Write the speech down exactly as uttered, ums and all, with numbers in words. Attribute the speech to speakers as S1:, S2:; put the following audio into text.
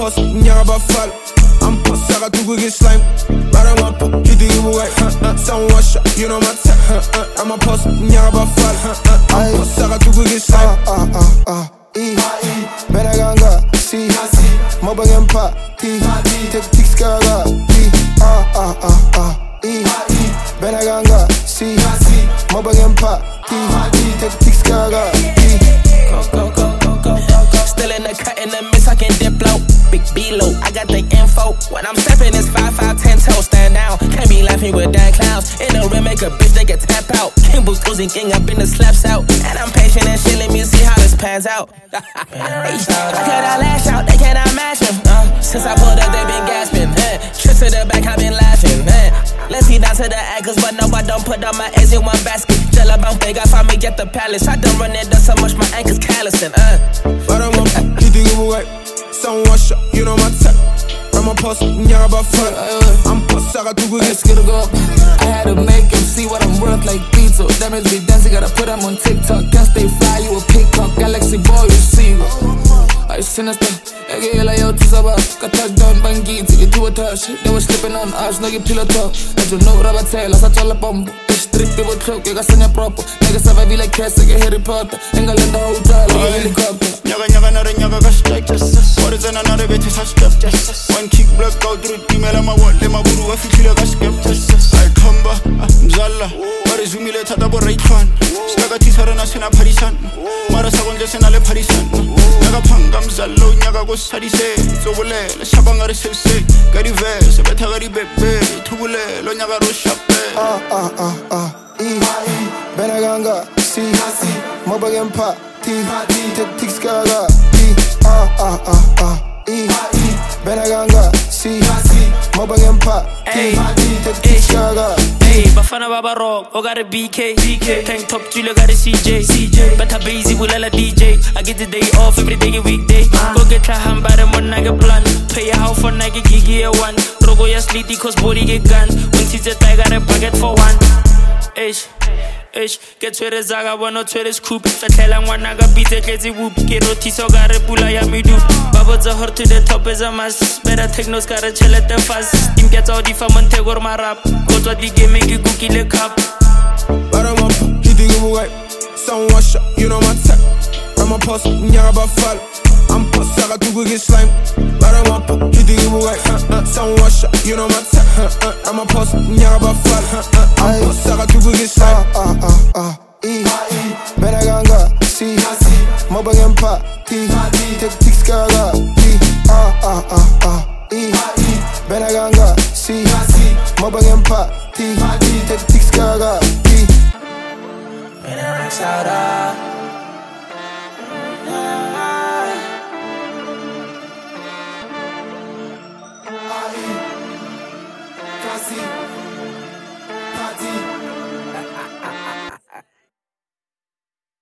S1: post, nyarabafal. I'm post, I got to get slime. But I'm up, you do you right. Someone shot, you know my type. I'm a post, nyarabafal. I'm post, I got to get slime.
S2: Ah ah ah E Benaganga C Mobang Party Tek Tik Skaga E Ah ah ah ah E Benaganga C Mobang Party Tek Tik Skaga E
S3: Go go go go go go go. Still in the cut in the mist, I can dip low. Big B-low, I got the info. When I'm stepping, it's five, five, ten toes, stand down. Can't be laughing with Dan clowns. In the rim, make a bitch, they get tap out. King Boots losing king up in the slaps out. And I'm patient and shit, let me see how this pans out. I cannot lash out, they cannot match him. Uh, since I pulled up, they been gasping. Uh, trips to the back, I been laughing. Uh, let's see down to the ankles, but no, I don't put all my eggs in one basket. Gel about they got find me at the palace. I done run it up so much, my ankles callousing. Uh.
S1: But I'm up, you do you right. Someone shot, you know my type. I'm a post, nyarabafal. I'm post, I got to
S4: Let's get a go up. I had to make him see what I'm worth like pizza. Damage be dancing, gotta put him on TikTok. Can't stay fly, you a peacock. Galaxy boy, you see. I sinister. I get like yo, to Sabah. Got touchdown, bangi, take it to a touch. They were slipping on us, no, you pillow talk. As you know, Rabat tail, I saw all the bomb. Strip people choke, you got sanya proper. Niggas have a like cast, like a Harry Potter. Ain't gonna let the hotel, like a helicopter.
S5: Nyaga nyaga nara nyaga ga strike. What is an another bitch is a step. One kick block out through the email, I'm a wall, let my buru, I feel like a skep. I come back, Mzalla. What is Umile Tadabo right one? Skagati Sarana Sena Parisan. Marasagon Jasena Parisan. Naga Pangam Zallo, Nyaga goes Sadise. So will Shabanga Selse. Gary Vess, Betagari Bebe, Tubule, Lonyaga Roshape.
S2: Ah ah ah ah E Benaganga C Mobang Party Tek Tik Skaga E Ah ah ah ah E Benaganga C Mobang Party Tek Tik Skaga
S3: Hey, Bafana Baba Rock, I got a B K, B K. Tank top, Julia got a C J, C J. Better busy, will a D J. I get the day off every day, a weekday. Go get try hand by them one nigga plan. Pay a house for nigga gigi a one. Rogo ya slitty cause body get guns. When she's a tiger, got a bucket for one. Ish, ish, get to the zaga, one or to the scoop. Fatelang one naga beat a crazy whoop. Get roti so got a pula ya me do. Bubbles are hurt to the top as a mass. Better take no scar a chill at the fast. Team gets all the fun and take or my rap. Go to the game, make you go kill a cup.
S1: But I'm up, you do you right. Someone shot, you know my type. I'm a post, nyarabafal. I'm post, I got to get slime. But I'm up, you do you right. Someone shot, you know my type. I'm a post, nyarabafal. I'm post, I got to get slime.
S2: Ah ah ah E Benaganga C Mobang Party Tek Tik Skaga E Ah ah ah ah E Benaganga C Mobang Party Tek Tik Skaga E
S3: Shout out.